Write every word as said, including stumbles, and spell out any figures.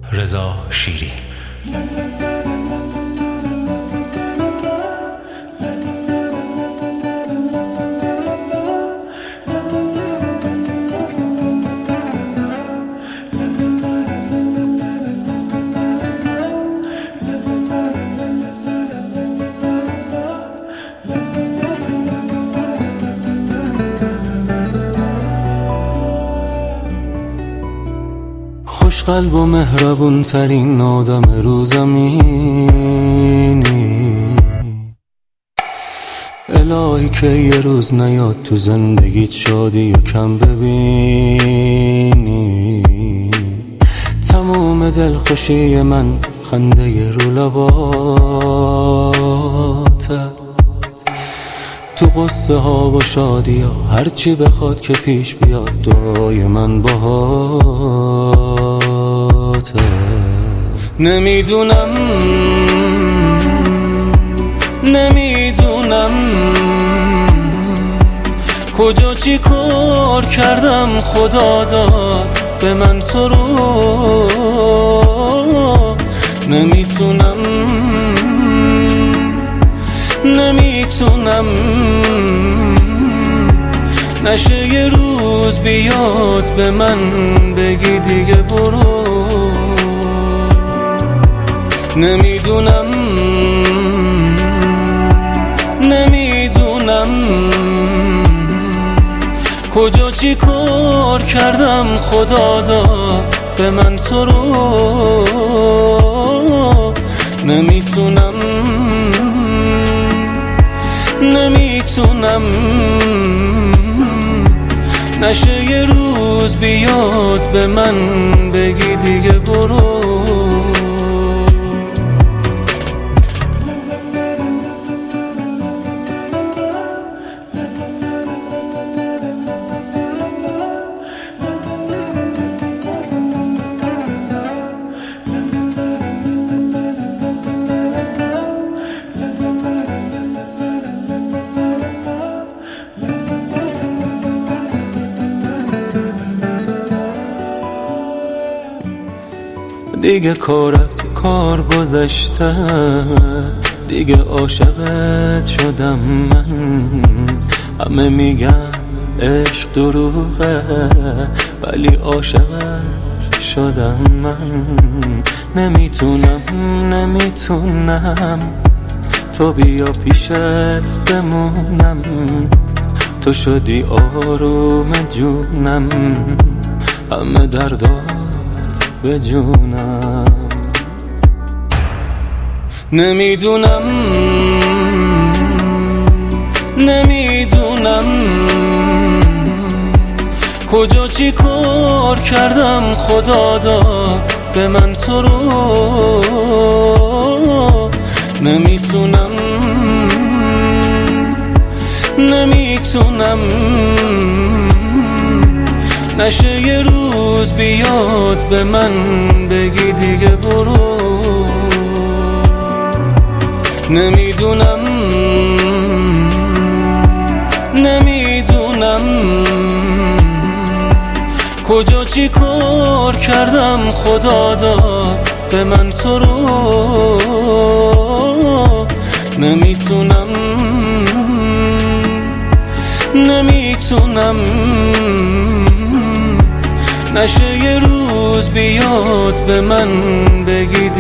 رضا شیری. قلب و مهربون ترین آدم رو زمینی، الهی که یه روز نیاد تو زندگیت شادی و کم ببینی. تموم دلخوشی من خنده رو لباته، تو قصه ها و شادی ها هرچی بخواد که پیش بیاد دعای من باهاته. نمیدونم نمیدونم کجا چی کار کردم خدا داد به من تو رو. نمیتونم نمیتونم نشه یه روز بیاد به من بگی دیگه برو. نمیدونم نمیدونم کجا چی کار کردم خدا داد به من تو رو. نمیتونم نمیتونم نشه یه روز بیاد به من بگی دیگه برو. دیگه کار از کار گذشته، دیگه عاشقت شدم من. همه میگن عشق دروغه ولی عاشقت شدم من. نمیتونم نمیتونم تو بیا پیشت بمونم، تو شدی آروم جونم، همه دردات به جونم. نمیدونم نمیدونم کجا چی کار کردم خدا داد به من تو رو. نمیتونم نمیتونم نشه یه روز بیاد به من بگی دیگه برو. نمیدونم نمیدونم کجا چی کار کردم خدا داد به من تو رو. نمیتونم نمیتونم نشه یه روز بیاد به من بگی